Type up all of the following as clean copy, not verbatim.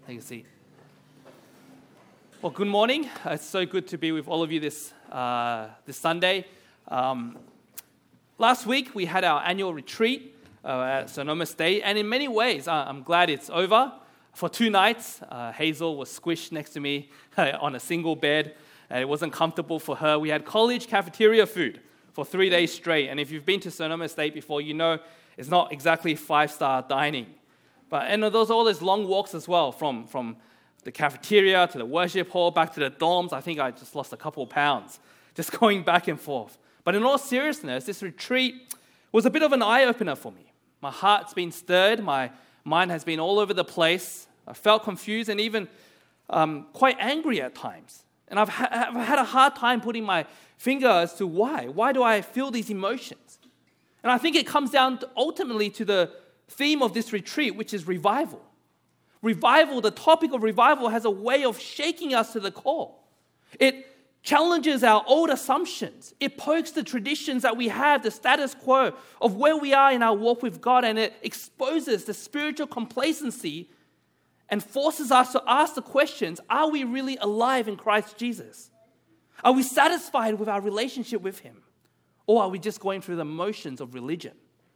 Take a seat. Well, good morning. It's so good to be with all of you this Sunday. Last week, we had our annual retreat at Sonoma State, and in many ways, I'm glad it's over. For 2 nights, Hazel was squished next to me on a single bed, and it wasn't comfortable for her. We had college cafeteria food for 3 days straight, and if you've been to Sonoma State before, you know it's not exactly 5-star dining. And those all those long walks as well, from the cafeteria to the worship hall, back to the dorms. I think I just lost a couple of pounds just going back and forth. But in all seriousness, this retreat was a bit of an eye-opener for me. My heart's been stirred. My mind has been all over the place. I felt confused and even quite angry at times. And I've had a hard time putting my finger as to why. Why do I feel these emotions? And I think it comes down ultimately to the theme of this retreat, which is revival. Revival, the topic of revival, has a way of shaking us to the core. It challenges our old assumptions. It pokes the traditions that we have, the status quo of where we are in our walk with God, and it exposes the spiritual complacency and forces us to ask the questions, are we really alive in Christ Jesus? Are we satisfied with our relationship with Him? Or are we just going through the motions of religion?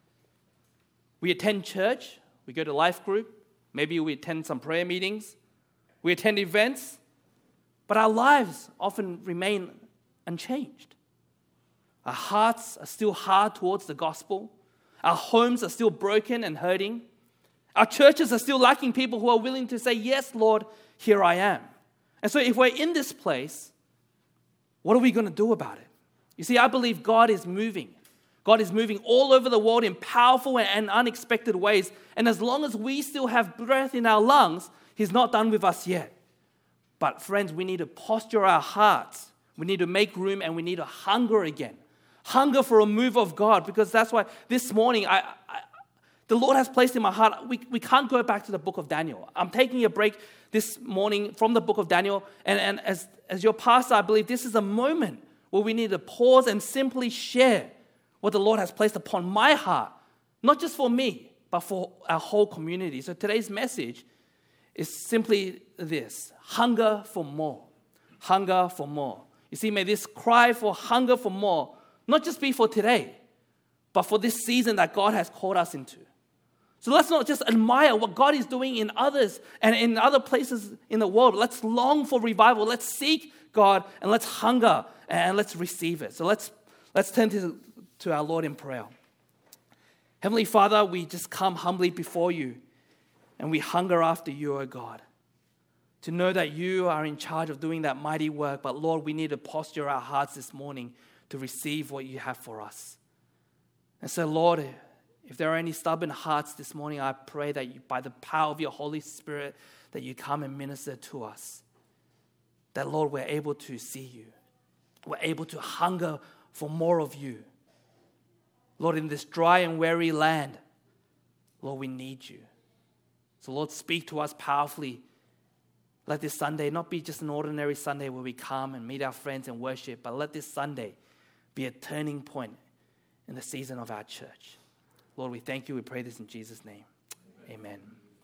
We attend church, we go to life group, maybe we attend some prayer meetings, we attend events, but our lives often remain unchanged. Our hearts are still hard towards the gospel. Our homes are still broken and hurting. Our churches are still lacking people who are willing to say, yes, Lord, here I am. And so if we're in this place, what are we going to do about it? You see, I believe God is moving. God is moving all over the world in powerful and unexpected ways. And as long as we still have breath in our lungs, He's not done with us yet. But friends, we need to posture our hearts. We need to make room and we need to hunger again. Hunger for a move of God, because that's why this morning the Lord has placed in my heart, we can't go back to the book of Daniel. I'm taking a break this morning from the book of Daniel. And as your pastor, I believe this is a moment where we need to pause and simply share what the Lord has placed upon my heart, not just for me, but for our whole community. So today's message is simply this: hunger for more. Hunger for more. You see, may this cry for hunger for more not just be for today, but for this season that God has called us into. So let's not just admire what God is doing in others and in other places in the world. Let's long for revival. Let's seek God and let's hunger and let's receive it. So let's turn to our Lord in prayer. Heavenly Father, we just come humbly before you and we hunger after you, O God, to know that you are in charge of doing that mighty work. But Lord, we need to posture our hearts this morning to receive what you have for us. And so Lord, if there are any stubborn hearts this morning, I pray that you, by the power of your Holy Spirit, that you come and minister to us. That Lord, we're able to see you. We're able to hunger for more of you. Lord, in this dry and weary land, Lord, we need you. So Lord, speak to us powerfully. Let this Sunday not be just an ordinary Sunday where we come and meet our friends and worship, but let this Sunday be a turning point in the season of our church. Lord, we thank you. We pray this in Jesus' name. Amen.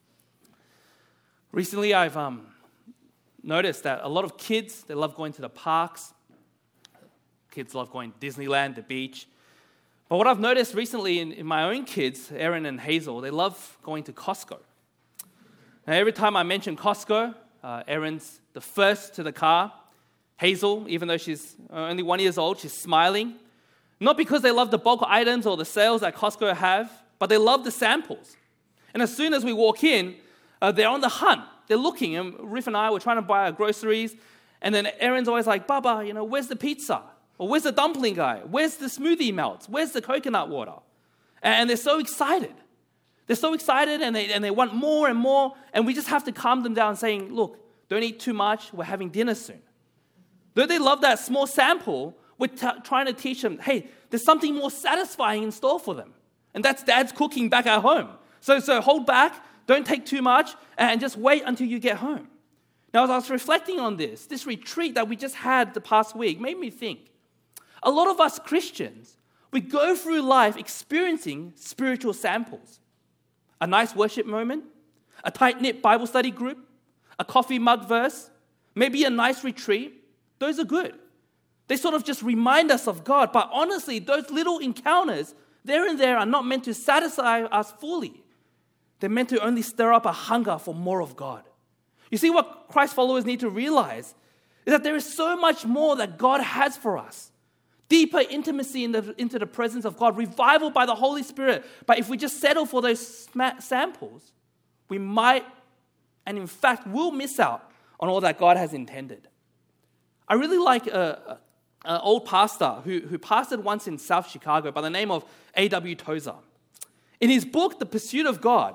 Recently, I've noticed that a lot of kids, they love going to the parks. Kids love going to Disneyland, the beach. But what I've noticed recently in my own kids, Aaron and Hazel, they love going to Costco. Now, every time I mention Costco, Aaron's the first to the car. Hazel, even though she's only 1 year old, she's smiling. Not because they love the bulk items or the sales that Costco have, but they love the samples. And as soon as we walk in, they're on the hunt. They're looking. And Riff and I were trying to buy our groceries. And then Aaron's always like, Baba, where's the pizza? Or where's the dumpling guy? Where's the smoothie melts? Where's the coconut water? And they're so excited. They're so excited and they want more and more. And we just have to calm them down saying, look, don't eat too much. We're having dinner soon. Though they love that small sample, we're trying to teach them, hey, there's something more satisfying in store for them. And that's Dad's cooking back at home. So hold back, don't take too much, and just wait until you get home. Now, as I was reflecting on this retreat that we just had the past week made me think, a lot of us Christians, we go through life experiencing spiritual samples. A nice worship moment, a tight-knit Bible study group, a coffee mug verse, maybe a nice retreat. Those are good. They sort of just remind us of God. But honestly, those little encounters, there and there, are not meant to satisfy us fully. They're meant to only stir up a hunger for more of God. You see, what Christ followers need to realize is that there is so much more that God has for us. Deeper intimacy into the presence of God, revival by the Holy Spirit. But if we just settle for those samples, we might, and in fact will, miss out on all that God has intended. I really like an old pastor who pastored once in South Chicago by the name of A.W. Tozer. In his book, The Pursuit of God,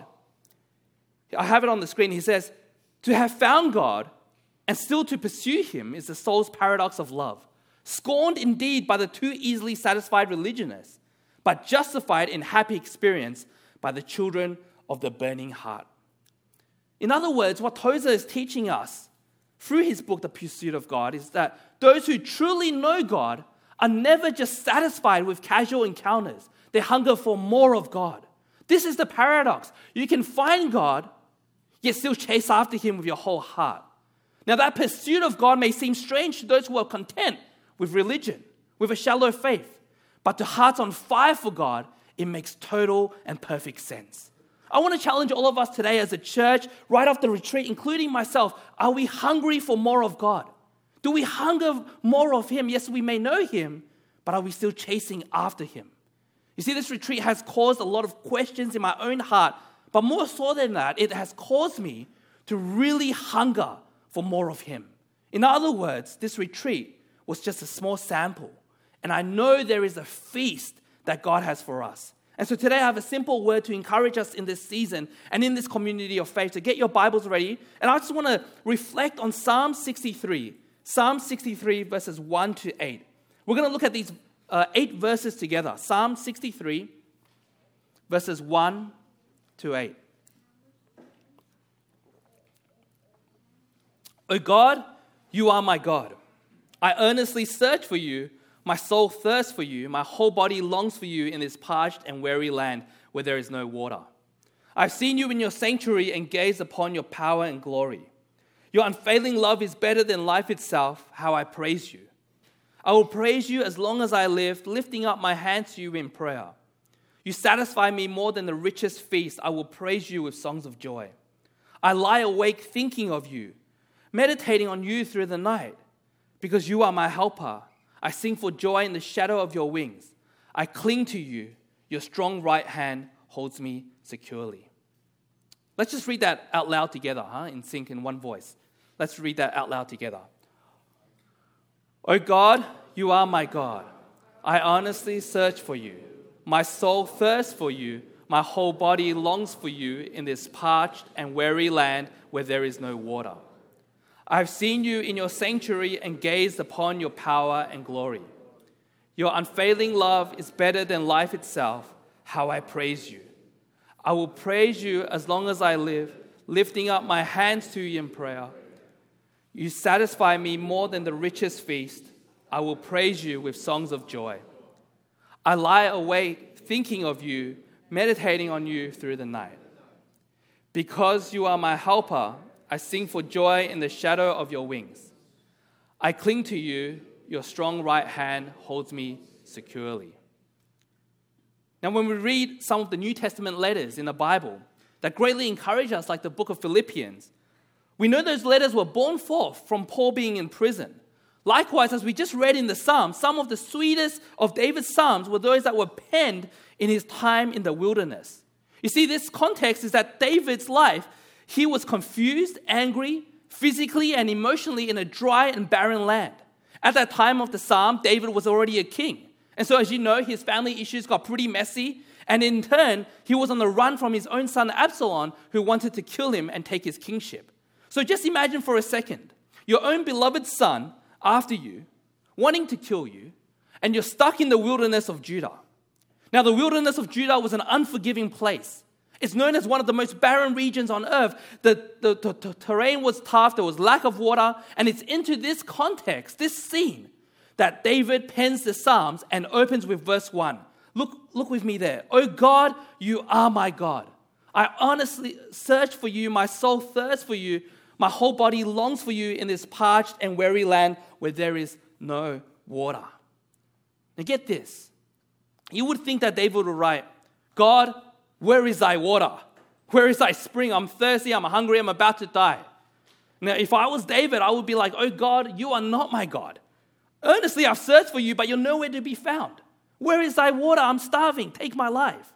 I have it on the screen, he says, "To have found God and still to pursue him is the soul's paradox of love. Scorned indeed by the too easily satisfied religionists, but justified in happy experience by the children of the burning heart." In other words, what Tozer is teaching us through his book, The Pursuit of God, is that those who truly know God are never just satisfied with casual encounters. They hunger for more of God. This is the paradox. You can find God, yet still chase after him with your whole heart. Now, that pursuit of God may seem strange to those who are content with religion, with a shallow faith. But to hearts on fire for God, it makes total and perfect sense. I want to challenge all of us today as a church, right off the retreat, including myself. Are we hungry for more of God? Do we hunger more of him? Yes, we may know him, but are we still chasing after him? You see, this retreat has caused a lot of questions in my own heart, but more so than that, it has caused me to really hunger for more of him. In other words, this retreat was just a small sample, and I know there is a feast that God has for us. And so today I have a simple word to encourage us in this season and in this community of faith. So get your Bibles ready. And I just want to reflect on Psalm 63. Psalm 63 verses 1 to 8. We're going to look at these 8 verses together. Psalm 63 verses 1 to 8. O God, you are my God. I earnestly search for you. My soul thirsts for you. My whole body longs for you in this parched and weary land where there is no water. I've seen you in your sanctuary and gazed upon your power and glory. Your unfailing love is better than life itself. How I praise you. I will praise you as long as I live, lifting up my hands to you in prayer. You satisfy me more than the richest feast. I will praise you with songs of joy. I lie awake thinking of you, meditating on you through the night, because you are my helper. I sing for joy in the shadow of your wings. I cling to you. Your strong right hand holds me securely. Let's just read that out loud together, in sync in one voice. Let's read that out loud together. O God, you are my God. I honestly search for you. My soul thirsts for you. My whole body longs for you in this parched and weary land where there is no water. I have seen you in your sanctuary and gazed upon your power and glory. Your unfailing love is better than life itself. How I praise you. I will praise you as long as I live, lifting up my hands to you in prayer. You satisfy me more than the richest feast. I will praise you with songs of joy. I lie awake thinking of you, meditating on you through the night. Because you are my helper, I sing for joy in the shadow of your wings. I cling to you. Your strong right hand holds me securely. Now, when we read some of the New Testament letters in the Bible that greatly encourage us, like the book of Philippians, we know those letters were born forth from Paul being in prison. Likewise, as we just read in the Psalms, some of the sweetest of David's Psalms were those that were penned in his time in the wilderness. You see, this context is that David's life, he was confused, angry, physically and emotionally in a dry and barren land. At that time of the Psalm, David was already a king. And so as you know, his family issues got pretty messy. And in turn, he was on the run from his own son Absalom, who wanted to kill him and take his kingship. So just imagine for a second, your own beloved son after you, wanting to kill you, and you're stuck in the wilderness of Judah. Now, the wilderness of Judah was an unforgiving place. It's known as one of the most barren regions on earth. The terrain was tough, there was lack of water, and it's into this context, this scene, that David pens the Psalms and opens with verse 1. Look with me there. O God, you are my God. I honestly search for you. My soul thirsts for you. My whole body longs for you in this parched and weary land where there is no water. Now get this. You would think that David would write, God, where is thy water? Where is thy spring? I'm thirsty, I'm hungry, I'm about to die. Now, if I was David, I would be like, oh God, you are not my God. Earnestly I've searched for you, but you're nowhere to be found. Where is thy water? I'm starving. Take my life.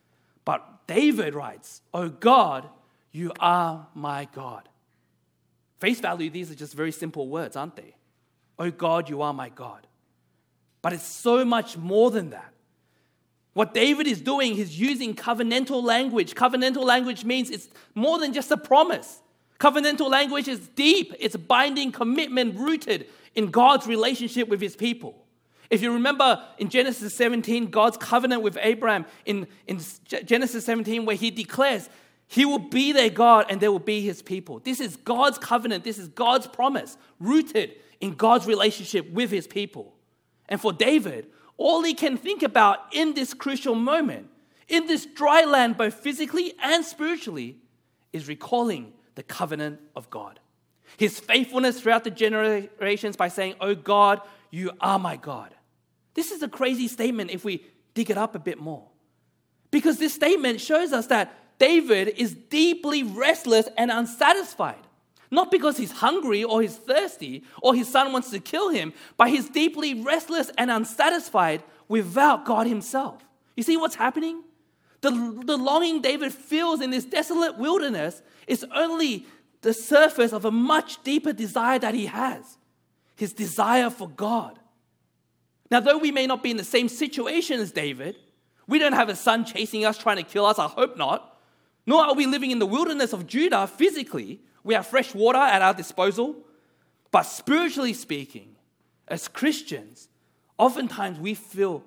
But David writes, oh God, you are my God. Face value, these are just very simple words, aren't they? Oh God, you are my God. But it's so much more than that. What David is doing, he's using covenantal language. Covenantal language means it's more than just a promise. Covenantal language is deep. It's binding commitment rooted in God's relationship with his people. If you remember in Genesis 17, God's covenant with Abraham, in Genesis 17, where he declares he will be their God and they will be his people. This is God's covenant. This is God's promise rooted in God's relationship with his people. And for David, all he can think about in this crucial moment, in this dry land, both physically and spiritually, is recalling the covenant of God. His faithfulness throughout the generations by saying, oh God, you are my God. This is a crazy statement if we dig it up a bit more. Because this statement shows us that David is deeply restless and unsatisfied. Not because he's hungry or he's thirsty or his son wants to kill him, but he's deeply restless and unsatisfied without God himself. You see what's happening? The longing David feels in this desolate wilderness is only the surface of a much deeper desire that he has. His desire for God. Now, though we may not be in the same situation as David, we don't have a son chasing us, trying to kill us, I hope not. Nor are we living in the wilderness of Judah physically. We have fresh water at our disposal. But spiritually speaking, as Christians, oftentimes we feel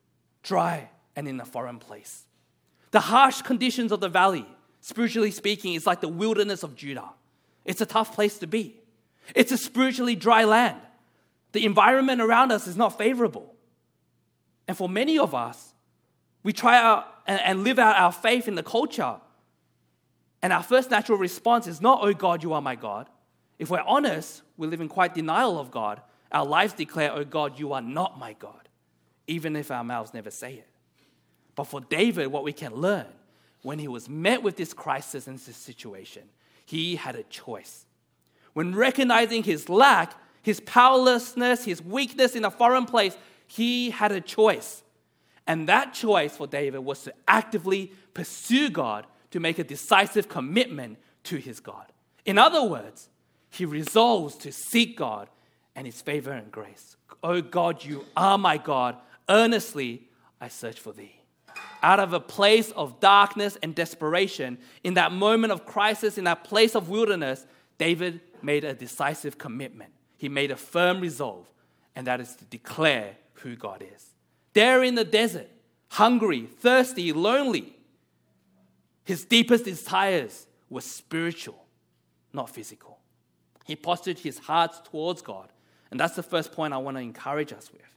dry and in a foreign place. The harsh conditions of the valley, spiritually speaking, is like the wilderness of Judah. It's a tough place to be. It's a spiritually dry land. The environment around us is not favorable. And for many of us, we try out and live out our faith in the culture. And our first natural response is not, oh God, you are my God. If we're honest, we live in quite denial of God. Our lives declare, oh God, you are not my God, even if our mouths never say it. But for David, what we can learn, when he was met with this crisis and this situation, he had a choice. When recognizing his lack, his powerlessness, his weakness in a foreign place, he had a choice. And that choice for David was to actively pursue God, to make a decisive commitment to his God. In other words, he resolves to seek God and his favor and grace. Oh God, you are my God. Earnestly, I search for thee. Out of a place of darkness and desperation, in that moment of crisis, in that place of wilderness, David made a decisive commitment. He made a firm resolve, and that is to declare who God is. There in the desert, hungry, thirsty, lonely, his deepest desires were spiritual, not physical. He postured his heart towards God. And that's the first point I want to encourage us with.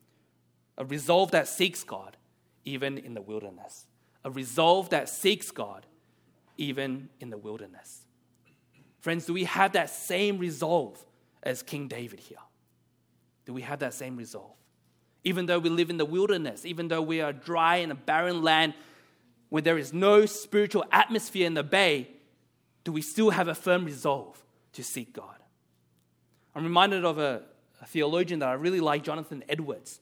A resolve that seeks God, even in the wilderness. A resolve that seeks God, even in the wilderness. Friends, do we have that same resolve as King David here? Do we have that same resolve? Even though we live in the wilderness, even though we are dry in a barren land, when there is no spiritual atmosphere in the bay, do we still have a firm resolve to seek God? I'm reminded of a theologian that I really like, Jonathan Edwards.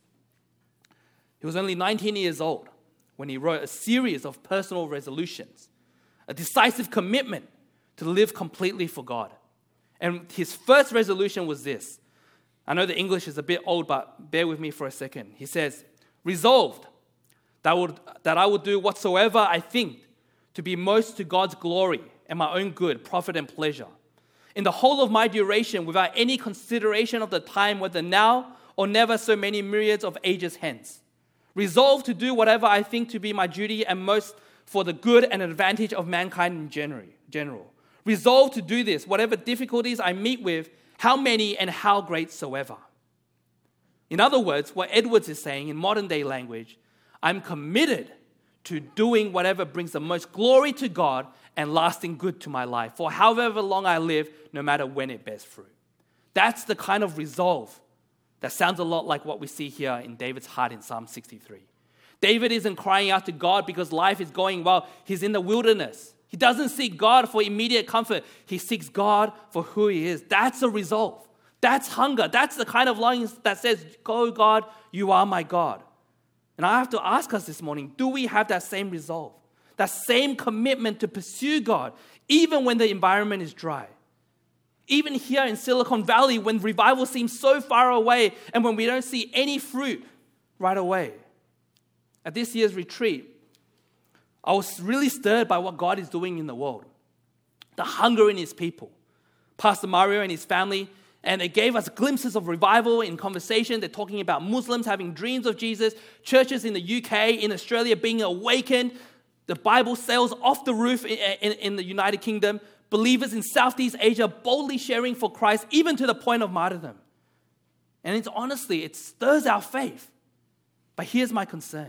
He was only 19 years old when he wrote a series of personal resolutions, a decisive commitment to live completely for God. And his first resolution was this. I know the English is a bit old, but bear with me for a second. He says, resolved that I will do whatsoever I think to be most to God's glory and my own good, profit and pleasure. In the whole of my duration, without any consideration of the time, whether now or never so many myriads of ages hence. Resolved to do whatever I think to be my duty and most for the good and advantage of mankind in general. Resolved to do this, whatever difficulties I meet with, how many and how great soever. In other words, what Edwards is saying in modern day language, I'm committed to doing whatever brings the most glory to God and lasting good to my life, for however long I live, no matter when it bears fruit. That's the kind of resolve that sounds a lot like what we see here in David's heart in Psalm 63. David isn't crying out to God because life is going well. He's in the wilderness. He doesn't seek God for immediate comfort. He seeks God for who he is. That's a resolve. That's hunger. That's the kind of longing that says, "Go, God, you are my God." And I have to ask us this morning, do we have that same resolve? That same commitment to pursue God, even when the environment is dry? Even here in Silicon Valley, when revival seems so far away and when we don't see any fruit right away. At this year's retreat, I was really stirred by what God is doing in the world. The hunger in his people. Pastor Mario and his family, and they gave us glimpses of revival in conversation. They're talking about Muslims having dreams of Jesus, churches in the UK, in Australia being awakened, the Bible sales off the roof in the United Kingdom, believers in Southeast Asia boldly sharing for Christ, even to the point of martyrdom. And it's honestly, it stirs our faith. But here's my concern.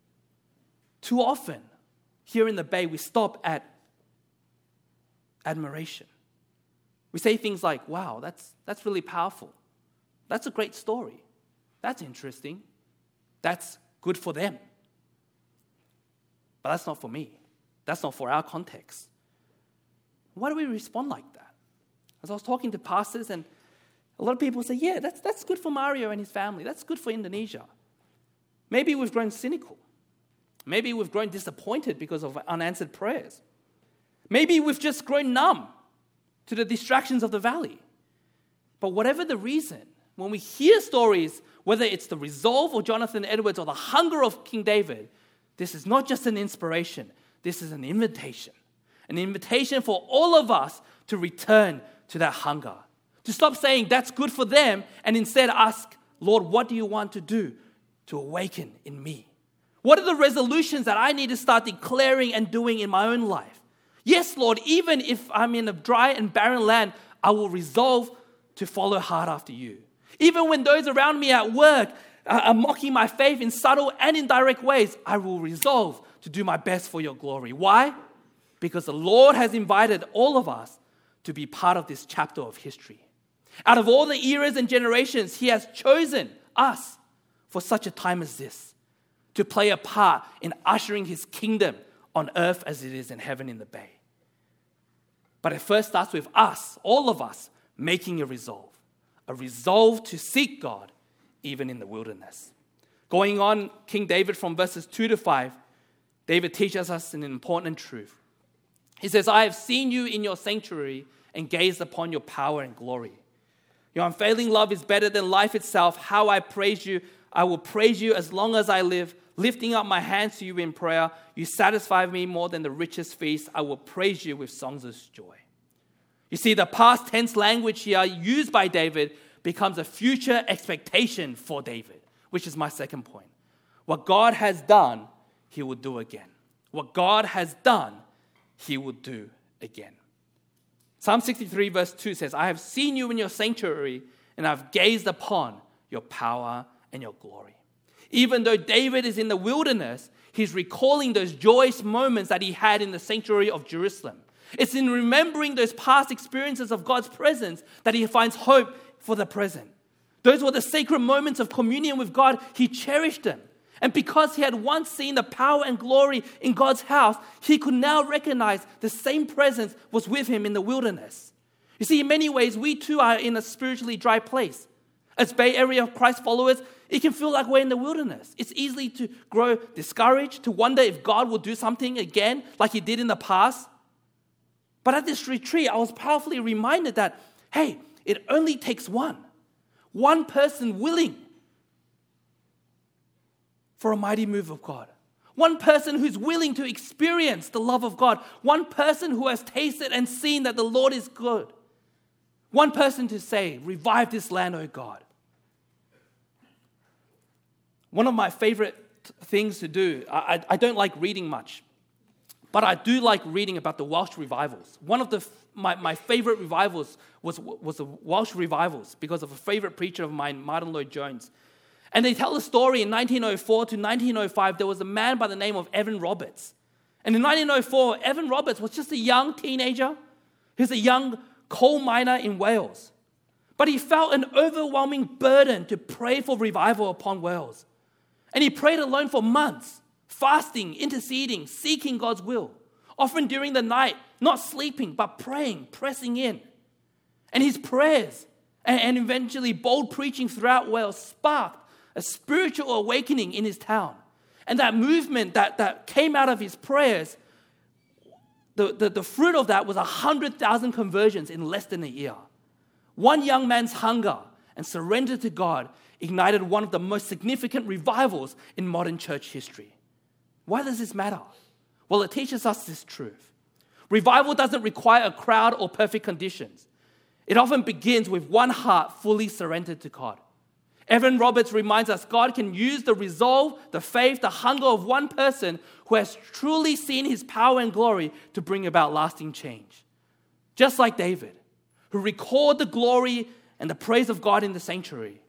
Too often, here in the Bay, we stop at admiration. We say things like, "Wow, that's really powerful. That's a great story. That's interesting. That's good for them." But that's not for me. That's not for our context. Why do we respond like that? As I was talking to pastors, and a lot of people say, "Yeah, that's good for Mario and his family. That's good for Indonesia." Maybe we've grown cynical. Maybe we've grown disappointed because of unanswered prayers. Maybe we've just grown numb to the distractions of the valley. But whatever the reason, when we hear stories, whether it's the resolve of Jonathan Edwards or the hunger of King David, this is not just an inspiration. This is an invitation. An invitation for all of us to return to that hunger. To stop saying that's good for them and instead ask, "Lord, what do you want to do to awaken in me? What are the resolutions that I need to start declaring and doing in my own life? Yes, Lord, even if I'm in a dry and barren land, I will resolve to follow hard after you. Even when those around me at work are mocking my faith in subtle and indirect ways, I will resolve to do my best for your glory." Why? Because the Lord has invited all of us to be part of this chapter of history. Out of all the eras and generations, he has chosen us for such a time as this, to play a part in ushering his kingdom on earth as it is in heaven in the Bay. But it first starts with us, all of us, making a resolve to seek God even in the wilderness. Going on, King David from verses 2 to 5, David teaches us an important truth. He says, "I have seen you in your sanctuary and gazed upon your power and glory. Your unfailing love is better than life itself. How I praise you. I will praise you as long as I live, lifting up my hands to you in prayer. You satisfy me more than the richest feast. I will praise you with songs of joy." You see, the past tense language here used by David becomes a future expectation for David, which is my second point. What God has done, he will do again. What God has done, he will do again. Psalm 63 verse 2 says, "I have seen you in your sanctuary and I've gazed upon your power and your glory." Even though David is in the wilderness, he's recalling those joyous moments that he had in the sanctuary of Jerusalem. It's in remembering those past experiences of God's presence that he finds hope for the present. Those were the sacred moments of communion with God. He cherished them. And because he had once seen the power and glory in God's house, he could now recognize the same presence was with him in the wilderness. You see, in many ways, we too are in a spiritually dry place. As Bay Area Christ followers, it can feel like we're in the wilderness. It's easy to grow discouraged, to wonder if God will do something again like he did in the past. But at this retreat, I was powerfully reminded that, hey, it only takes one person willing for a mighty move of God. One person who's willing to experience the love of God. One person who has tasted and seen that the Lord is good. One person to say, "Revive this land, O God." One of my favorite things to do, I don't like reading much, but I do like reading about the Welsh revivals. One of my favorite revivals was the Welsh revivals because of a favorite preacher of mine, Martin Lloyd-Jones. And they tell the story in 1904 to 1905, there was a man by the name of Evan Roberts. And in 1904, Evan Roberts was just a young teenager. He was a young coal miner in Wales. But he felt an overwhelming burden to pray for revival upon Wales. And he prayed alone for months, fasting, interceding, seeking God's will. Often during the night, not sleeping, but praying, pressing in. And his prayers and eventually bold preaching throughout Wales sparked a spiritual awakening in his town. And that movement that came out of his prayers, the fruit of that was 100,000 conversions in less than a year. One young man's hunger and surrender to God ignited one of the most significant revivals in modern church history. Why does this matter? Well, it teaches us this truth. Revival doesn't require a crowd or perfect conditions. It often begins with one heart fully surrendered to God. Evan Roberts reminds us God can use the resolve, the faith, the hunger of one person who has truly seen his power and glory to bring about lasting change. Just like David, who recalled the glory and the praise of God in the sanctuary.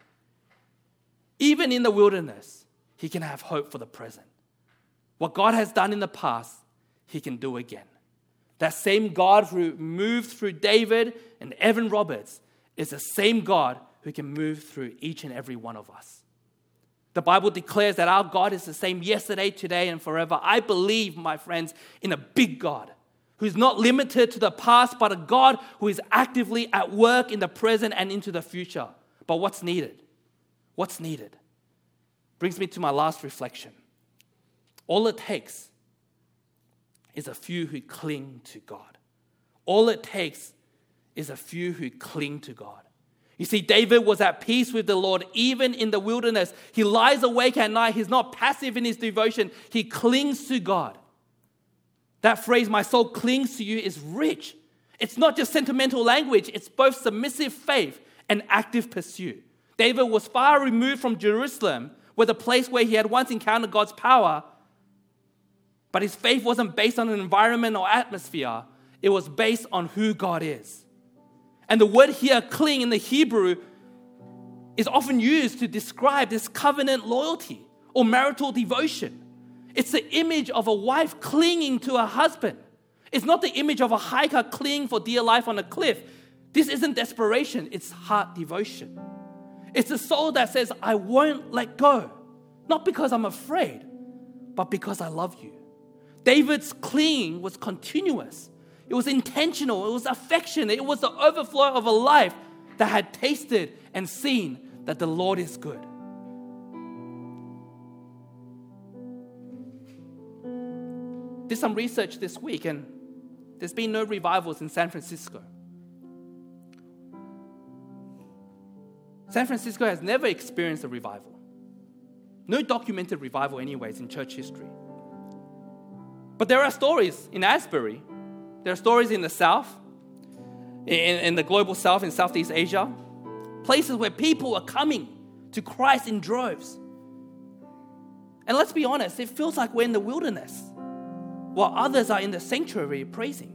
Even in the wilderness, he can have hope for the present. What God has done in the past, he can do again. That same God who moved through David and Evan Roberts is the same God who can move through each and every one of us. The Bible declares that our God is the same yesterday, today, and forever. I believe, my friends, in a big God who's not limited to the past, but a God who is actively at work in the present and into the future. But what's needed? What's needed? Brings me to my last reflection. All it takes is a few who cling to God. All it takes is a few who cling to God. You see, David was at peace with the Lord even in the wilderness. He lies awake at night. He's not passive in his devotion. He clings to God. That phrase, my soul clings to you, is rich. It's not just sentimental language. It's both submissive faith and active pursuit. David was far removed from Jerusalem, where the place where he had once encountered God's power. But his faith wasn't based on an environment or atmosphere. It was based on who God is. And the word here, cling, in the Hebrew, is often used to describe this covenant loyalty or marital devotion. It's the image of a wife clinging to her husband. It's not the image of a hiker clinging for dear life on a cliff. This isn't desperation, it's heart devotion. It's a soul that says, I won't let go. Not because I'm afraid, but because I love you. David's clinging was continuous. It was intentional. It was affectionate. It was the overflow of a life that had tasted and seen that the Lord is good. Did some research this week, and there's been no revivals in San Francisco. San Francisco has never experienced a revival. No documented revival anyways in church history. But there are stories in Asbury. There are stories in the South, in the global South, in Southeast Asia, places where people are coming to Christ in droves. And let's be honest, it feels like we're in the wilderness, while others are in the sanctuary praising.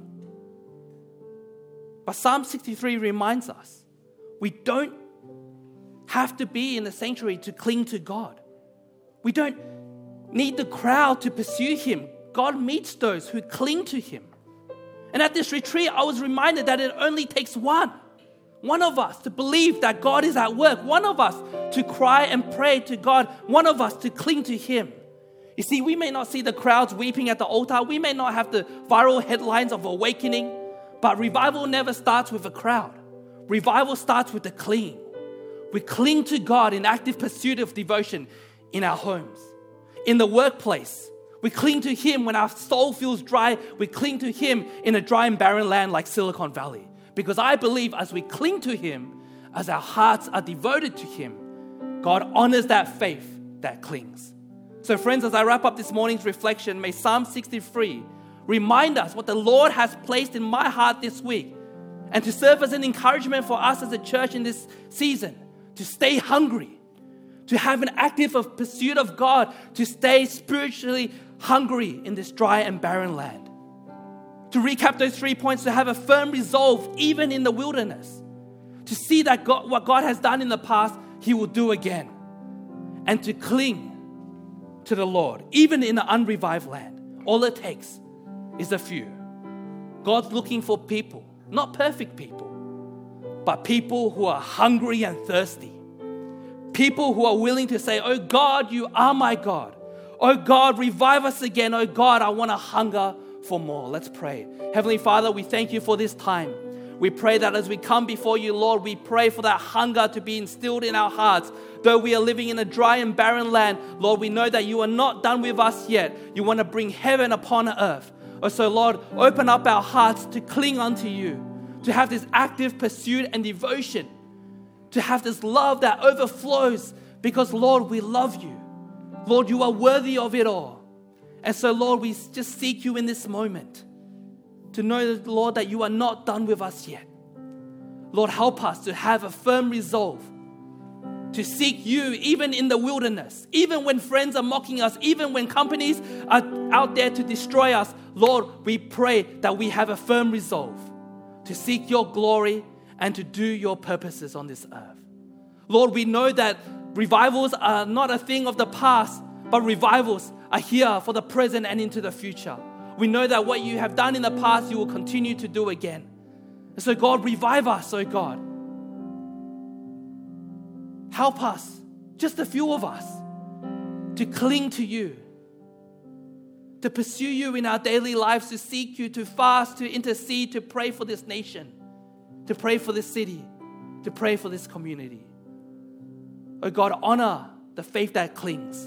But Psalm 63 reminds us, we don't have to be in the sanctuary to cling to God. We don't need the crowd to pursue Him. God meets those who cling to Him. And at this retreat, I was reminded that it only takes one of us to believe that God is at work, one of us to cry and pray to God, one of us to cling to Him. You see, we may not see the crowds weeping at the altar, we may not have the viral headlines of awakening, but revival never starts with a crowd. Revival starts with the clinging. We cling to God in active pursuit of devotion in our homes, in the workplace. We cling to Him when our soul feels dry. We cling to Him in a dry and barren land like Silicon Valley. Because I believe as we cling to Him, as our hearts are devoted to Him, God honors that faith that clings. So friends, as I wrap up this morning's reflection, may Psalm 63 remind us what the Lord has placed in my heart this week, and to serve as an encouragement for us as a church in this season, to stay hungry, to have an active pursuit of God, to stay spiritually hungry in this dry and barren land. To recap those 3 points, to have a firm resolve even in the wilderness, to see that what God has done in the past, He will do again, and to cling to the Lord, even in an unrevived land. All it takes is a few. God's looking for people, not perfect people, but people who are hungry and thirsty. People who are willing to say, oh God, you are my God. Oh God, revive us again. Oh God, I want to hunger for more. Let's pray. Heavenly Father, we thank you for this time. We pray that as we come before you, Lord, we pray for that hunger to be instilled in our hearts. Though we are living in a dry and barren land, Lord, we know that you are not done with us yet. You want to bring heaven upon earth. Oh, so Lord, open up our hearts to cling unto you, to have this active pursuit and devotion, to have this love that overflows because, Lord, we love you. Lord, you are worthy of it all. And so, Lord, we just seek you in this moment to know, Lord, that you are not done with us yet. Lord, help us to have a firm resolve to seek you even in the wilderness, even when friends are mocking us, even when companies are out there to destroy us. Lord, we pray that we have a firm resolve to seek your glory and to do your purposes on this earth. Lord, we know that revivals are not a thing of the past, but revivals are here for the present and into the future. We know that what you have done in the past, you will continue to do again. And so God, revive us, oh God. Help us, just a few of us, to cling to you, to pursue you in our daily lives, to seek you, to fast, to intercede, to pray for this nation, to pray for this city, to pray for this community. Oh God, honor the faith that clings.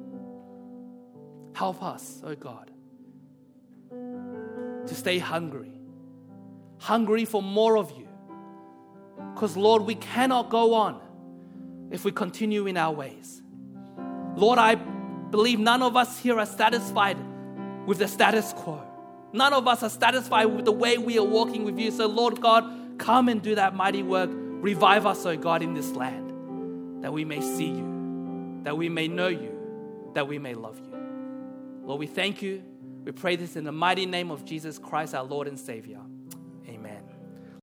Help us, oh God, to stay hungry for more of you. Because Lord, we cannot go on if we continue in our ways. Lord, I believe none of us here are satisfied with the status quo. None of us are satisfied with the way we are walking with you. So Lord God, come and do that mighty work. Revive us, oh God, in this land, that we may see you, that we may know you, that we may love you. Lord, we thank you. We pray this in the mighty name of Jesus Christ, our Lord and Savior.